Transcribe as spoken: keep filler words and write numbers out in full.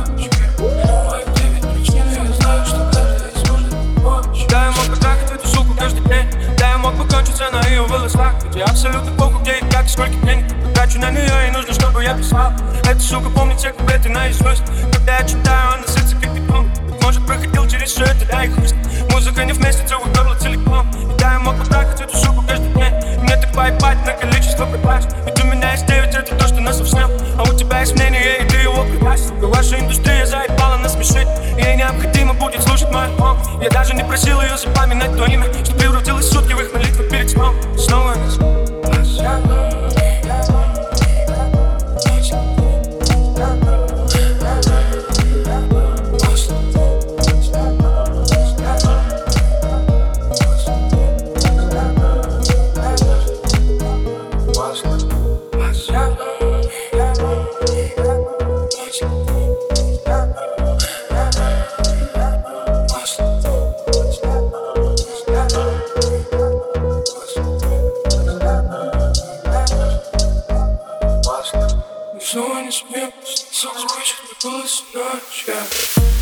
точке. Мои девять причин, я знаю, что каждый сможет помочь. Да, я мог бы трахать эту суку каждый день. Да, я мог бы кончиться на ее волосах. Ведь я абсолютно похуй, где и как, и сколько денег потрачу на нее, и нужно, чтобы я писал. Эта сука помнит все куплеты наизусть. Когда я читаю, она сытся как питон. Может, проходил через все это, да и хуй. Музыка не вместе, целый горло целиком. И да, я мог бы трахать эту суку каждый день. И мне так поебать на количество припас. Ведь у меня есть девять, это то, что нас совсем. А у тебя есть мнение, и ты его прекрасен. Сука, ваша индустрия заебала нас смешить. И ей необходимо будет слушать мой альбом. Я даже не просил ее запоминать то имя, что превратилось в сутки в их молитвы перед сном. Снова нас. Снова не смеюсь, сон захочет мне голос ночь.